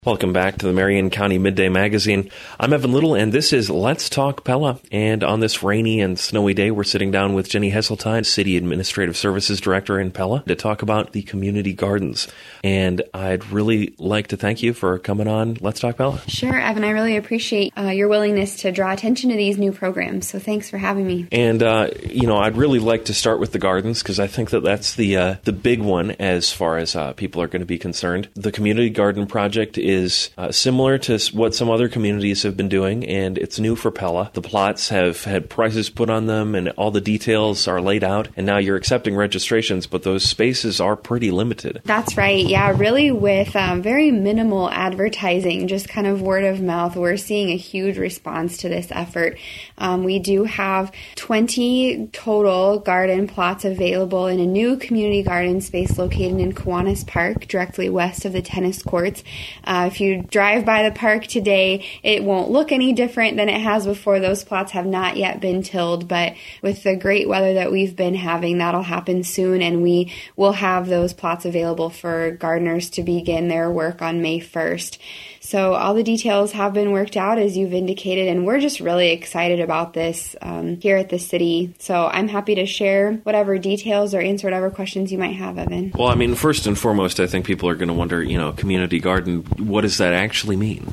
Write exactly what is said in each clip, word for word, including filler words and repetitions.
Welcome back to the Marion County Midday Magazine. I'm Evan Little, and this is Let's Talk Pella. And on this rainy and snowy day, we're sitting down with Jenny Heseltine, City Administrative Services Director in Pella, to talk about the community gardens. And I'd really like to thank you for coming on Let's Talk Pella. Sure, Evan. I really appreciate uh, your willingness to draw attention to these new programs. So thanks for having me. And, uh, you know, I'd really like to start with the gardens because I think that that's the, uh, the big one as far as uh, people are going to be concerned. The Community Garden Project is is uh, similar to what some other communities have been doing, and it's new for Pella. The plots have had prices put on them, and all the details are laid out, and now you're accepting registrations, but those spaces are pretty limited. That's right. Yeah, really with um, very minimal advertising, just kind of word of mouth, we're seeing a huge response to this effort. Um, we do have twenty total garden plots available in a new community garden space located in Kiwanis Park, directly west of the tennis courts. Uh, if you drive by the park today, it won't look any different than it has before. Those plots have not yet been tilled, but with the great weather that we've been having, that'll happen soon, and we will have those plots available for gardeners to begin their work on May first. So all the details have been worked out, as you've indicated, and we're just really excited about this um, here at the city. So I'm happy to share whatever details or answer whatever questions you might have, Evan. Well, I mean, first and foremost, I think people are going to wonder, you know, community garden, what does that actually mean?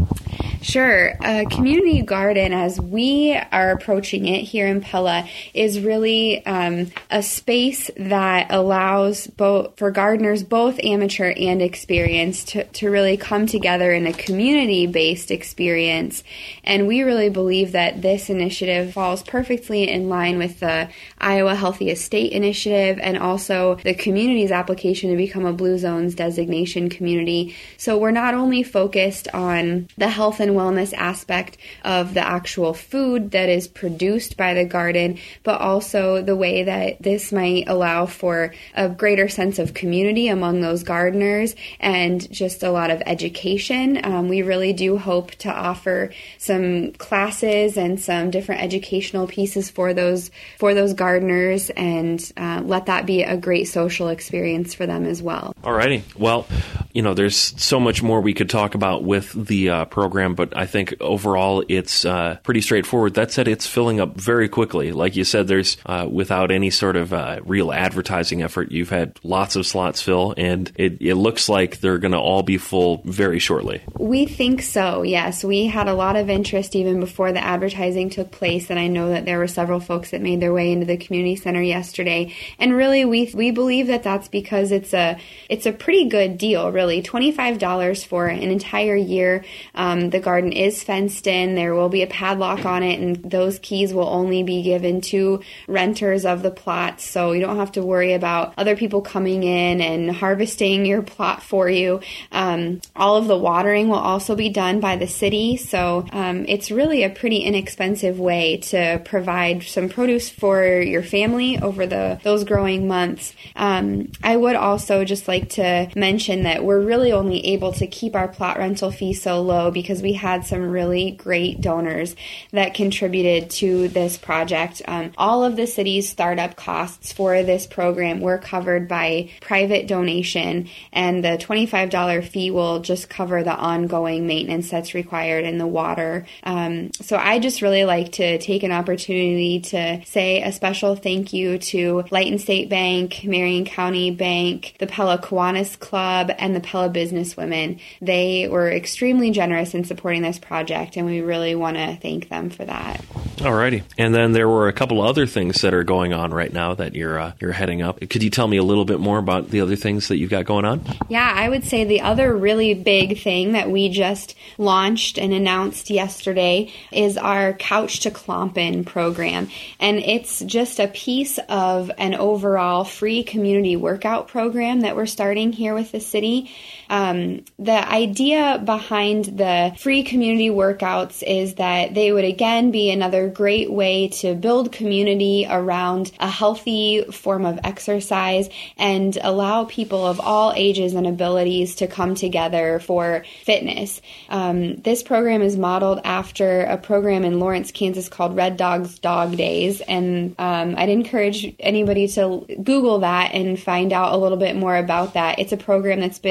Sure. A community garden, as we are approaching it here in Pella, is really um, a space that allows both for gardeners, both amateur and experienced, to, to really come together in a community-based experience. And we really believe that this initiative falls perfectly in line with the Iowa Healthy Estate Initiative and also the community's application to become a Blue Zones designation community. So we're not only focused on the health and wellness aspect of the actual food that is produced by the garden, but also the way that this might allow for a greater sense of community among those gardeners and just a lot of education. Um, we really do hope to offer some classes and some different educational pieces for those for those gardeners and uh, let that be a great social experience for them as well. Alrighty. Well, you know, there's so much more we could talk about with the uh, program, but I think overall it's uh, pretty straightforward. That said, it's filling up very quickly. Like you said, there's uh, without any sort of uh, real advertising effort, you've had lots of slots fill, and it, it looks like they're going to all be full very shortly. We think so, yes. We had a lot of interest even before the advertising took place, and I know that there were several folks that made their way into the community center yesterday. And really, we we believe that that's because it's a it's a pretty good deal, really. twenty-five dollars for an entire year. Um, the garden is fenced in. There will be a padlock on it, and those keys will only be given to renters of the plot, so you don't have to worry about other people coming in and harvesting your plot for you. Um, all of the watering will also be done by the city, so um, it's really a pretty inexpensive way to provide some produce for your family over the those growing months. Um, I would also just like to mention that we're really only able to keep our plot rental fee so low because we had some really great donors that contributed to this project. Um, all of the city's startup costs for this program were covered by private donation, and the twenty-five dollars fee will just cover the ongoing maintenance that's required in the water. Um, so I just really like to take an opportunity to say a special thank you to Lighton State Bank, Marion County Bank, the Pella Kiwanis Club, and the Pella Businesswomen. They were extremely generous in supporting this project, and we really want to thank them for that. Alrighty. And then there were a couple of other things that are going on right now that you're uh, you're heading up. Could you tell me a little bit more about the other things that you've got going on? Yeah, I would say the other really big thing that we just launched and announced yesterday is our Couch to Klompen program. And it's just a piece of an overall free community workout program that we're starting here with the city. Um, the idea behind the free community workouts is that they would again be another great way to build community around a healthy form of exercise and allow people of all ages and abilities to come together for fitness. Um, this program is modeled after a program in Lawrence, Kansas called Red Dog's Dog Days, and um, I'd encourage anybody to Google that and find out a little bit more about that. It's a program that's been in place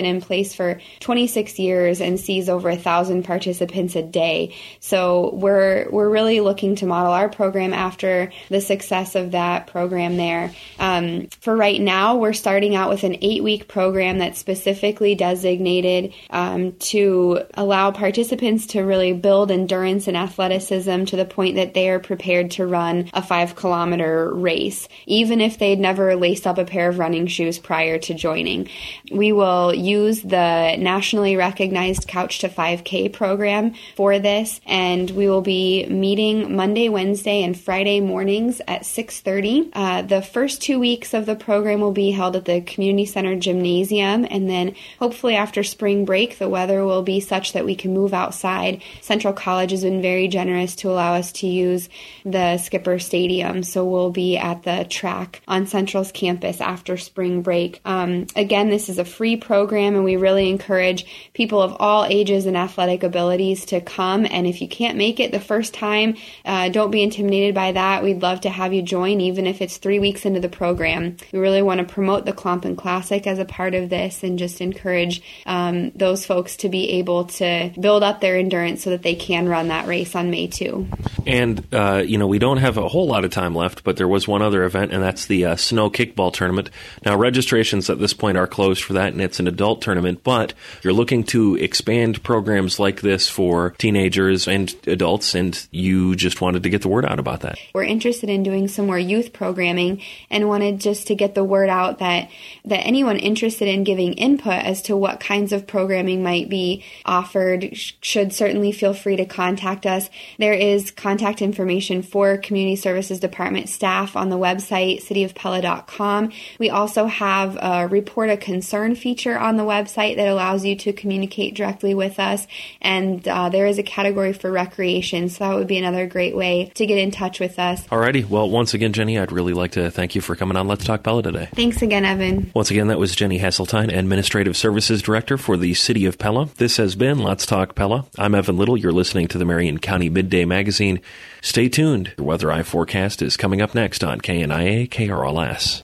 place for twenty-six years and sees over a thousand participants a day. So we're we're really looking to model our program after the success of that program there. Um, for right now, we're starting out with an eight-week program that's specifically designated um, to allow participants to really build endurance and athleticism to the point that they are prepared to run a five-kilometer race, even if they'd never laced up a pair of running shoes prior to joining. We will use the nationally recognized Couch to five K program for this, and we will be meeting Monday, Wednesday, and Friday mornings at six thirty. Uh, the first two weeks of the program will be held at the Community Center Gymnasium, and then hopefully after spring break, the weather will be such that we can move outside. Central College has been very generous to allow us to use the Skipper Stadium, so we'll be at the track on Central's campus after spring break. Um, again, this is a free program, and we really encourage people of all ages and athletic abilities to come, and if you can't make it the first time, uh, don't be intimidated by that. We'd love to have you join, even if it's three weeks into the program. We really want to promote the Klompen Classic as a part of this and just encourage um, those folks to be able to build up their endurance so that they can run that race on May second. And, uh, you know, we don't have a whole lot of time left, but there was one other event, and that's the uh, Snow Kickball Tournament. Now, registrations at this point are closed for that, and it's an adult tournament, but you're looking to expand programs like this for teenagers and adults, and you just wanted to get the word out about that. We're interested in doing some more youth programming and wanted just to get the word out that, that anyone interested in giving input as to what kinds of programming might be offered should certainly feel free to contact us. There is contact information for Community Services Department staff on the website, city of pella dot com. We also have a report a concern feature on the website that allows you to communicate directly with us, and uh, there is a category for recreation, so that would be another great way to get in touch with us. Alrighty, well, once again, Jenny, I'd really like to thank you for coming on Let's Talk Pella today. Thanks again, Evan. Once again, that was Jenny Hasseltine, Administrative Services Director for the City of Pella. This has been Let's Talk Pella. I'm Evan Little. You're listening to the Marion County Midday Magazine. Stay tuned. The Weather Eye forecast is coming up next on K N I A K R L S.